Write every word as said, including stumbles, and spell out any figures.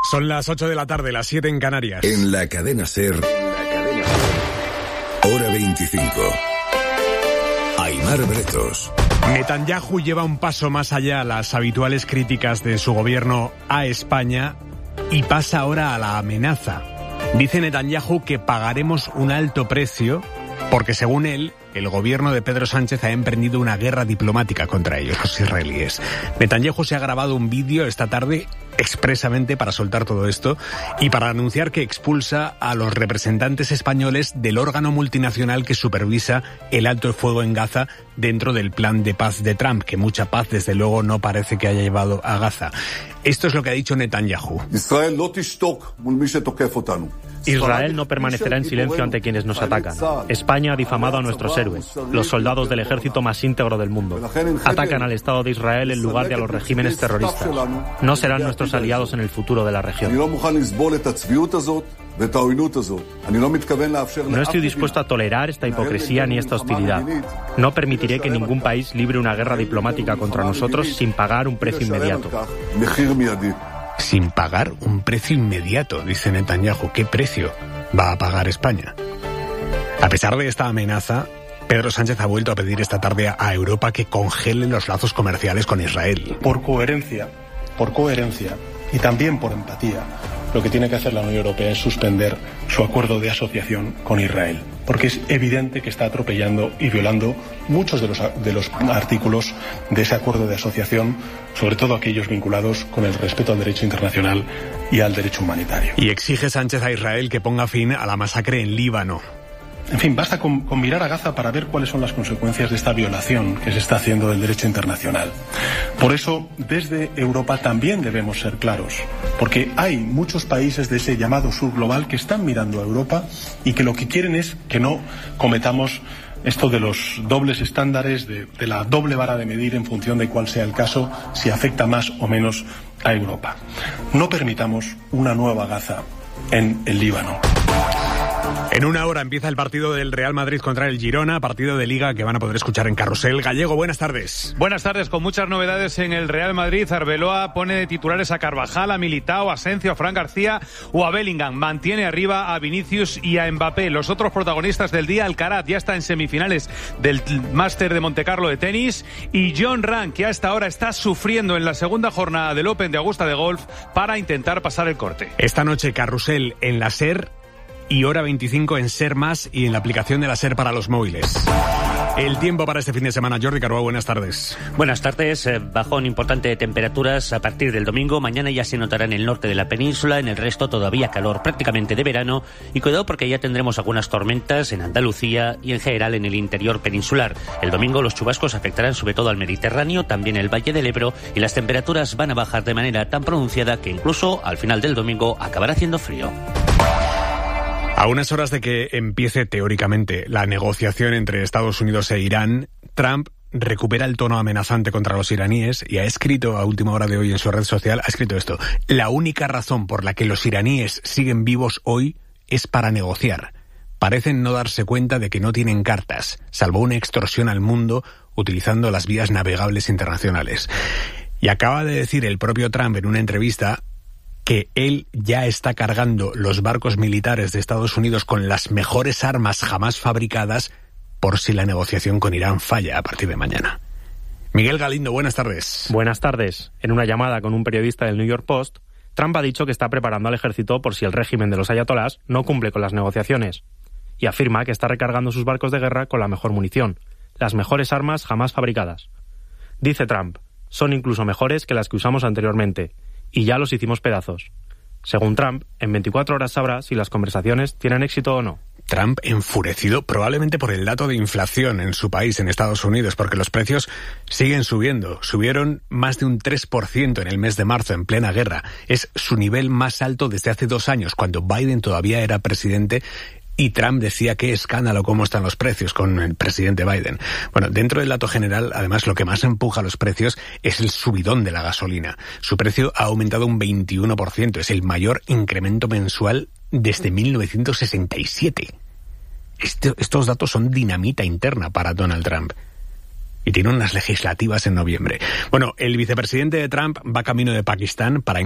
Son las ocho de la tarde, las siete en Canarias. En la cadena SER, hora veinticinco. Aimar Bretos. Netanyahu lleva un paso más allá las habituales críticas de su gobierno a España y pasa ahora a la amenaza. Dice Netanyahu que pagaremos un alto precio porque, según él, el gobierno de Pedro Sánchez ha emprendido una guerra diplomática contra ellos, los israelíes. Netanyahu se ha grabado un vídeo esta tarde expresamente para soltar todo esto y para anunciar que expulsa a los representantes españoles del órgano multinacional que supervisa el alto el fuego en Gaza dentro del plan de paz de Trump, que mucha paz desde luego no parece que haya llevado a Gaza. Esto es lo que ha dicho Netanyahu. Israel no permanecerá en silencio ante quienes nos atacan. España ha difamado a nuestros héroes, los soldados del ejército más íntegro del mundo. Atacan al Estado de Israel en lugar de a los regímenes terroristas. No serán nuestros aliados en el futuro de la región. No estoy dispuesto a tolerar esta hipocresía ni esta hostilidad. No permitiré que ningún país libre una guerra diplomática contra nosotros sin pagar un precio inmediato. Sin pagar un precio inmediato, dice Netanyahu. ¿Qué precio va a pagar España? A pesar de esta amenaza, Pedro Sánchez ha vuelto a pedir esta tarde a Europa que congele los lazos comerciales con Israel. Por coherencia, por coherencia y también por empatía, lo que tiene que hacer la Unión Europea es suspender su acuerdo de asociación con Israel, porque es evidente que está atropellando y violando muchos de los, de los artículos de ese acuerdo de asociación, sobre todo aquellos vinculados con el respeto al derecho internacional y al derecho humanitario. Y exige Sánchez a Israel que ponga fin a la masacre en Líbano. En fin, basta con, con mirar a Gaza para ver cuáles son las consecuencias de esta violación que se está haciendo del derecho internacional. Por eso, desde Europa también debemos ser claros, porque hay muchos países de ese llamado sur global que están mirando a Europa y que lo que quieren es que no cometamos esto de los dobles estándares, de, de la doble vara de medir en función de cuál sea el caso, si afecta más o menos a Europa. No permitamos una nueva Gaza en el Líbano. En una hora empieza el partido del Real Madrid contra el Girona, partido de Liga que van a poder escuchar en Carrusel. Gallego, buenas tardes. Buenas tardes, con muchas novedades en el Real Madrid. Arbeloa pone de titulares a Carvajal, a Militao, a Asensio, a Fran García o a Bellingham. Mantiene arriba a Vinicius y a Mbappé. Los otros protagonistas del día, Alcaraz ya está en semifinales del Máster de Montecarlo de tenis y Jon Rahm, que hasta ahora está sufriendo en la segunda jornada del Open de Augusta de Golf para intentar pasar el corte. Esta noche Carrusel en la SER y hora veinticinco en SER Más y en la aplicación de la SER para los móviles. El tiempo para este fin de semana. Jordi Carbó, buenas tardes. Buenas tardes. Bajón importante de temperaturas a partir del domingo. Mañana ya se notará en el norte de la península, en el resto todavía calor prácticamente de verano. Y cuidado porque ya tendremos algunas tormentas en Andalucía y en general en el interior peninsular. El domingo los chubascos afectarán sobre todo al Mediterráneo, también el Valle del Ebro, y las temperaturas van a bajar de manera tan pronunciada que incluso al final del domingo acabará haciendo frío. A unas horas de que empiece teóricamente la negociación entre Estados Unidos e Irán, Trump recupera el tono amenazante contra los iraníes y ha escrito a última hora de hoy en su red social, ha escrito esto: la única razón por la que los iraníes siguen vivos hoy es para negociar. Parecen no darse cuenta de que no tienen cartas, salvo una extorsión al mundo utilizando las vías navegables internacionales. Y acaba de decir el propio Trump en una entrevista que él ya está cargando los barcos militares de Estados Unidos con las mejores armas jamás fabricadas por si la negociación con Irán falla a partir de mañana. Miguel Galindo, buenas tardes. Buenas tardes. En una llamada con un periodista del New York Post, Trump ha dicho que está preparando al ejército por si el régimen de los ayatolás no cumple con las negociaciones y afirma que está recargando sus barcos de guerra con la mejor munición, las mejores armas jamás fabricadas. Dice Trump, son incluso mejores que las que usamos anteriormente, y ya los hicimos pedazos. Según Trump, en veinticuatro horas sabrá si las conversaciones tienen éxito o no. Trump enfurecido probablemente por el dato de inflación en su país, en Estados Unidos, porque los precios siguen subiendo. Subieron más de un tres por ciento en el mes de marzo, en plena guerra. Es su nivel más alto desde hace dos años, cuando Biden todavía era presidente. Y Trump decía qué escándalo cómo están los precios con el presidente Biden. Bueno, dentro del dato general, además, lo que más empuja los precios es el subidón de la gasolina. Su precio ha aumentado un veintiuno por ciento. Es el mayor incremento mensual desde mil novecientos sesenta y siete. Este, estos datos son dinamita interna para Donald Trump. Y tiene unas legislativas en noviembre. Bueno, el vicepresidente de Trump va camino de Pakistán para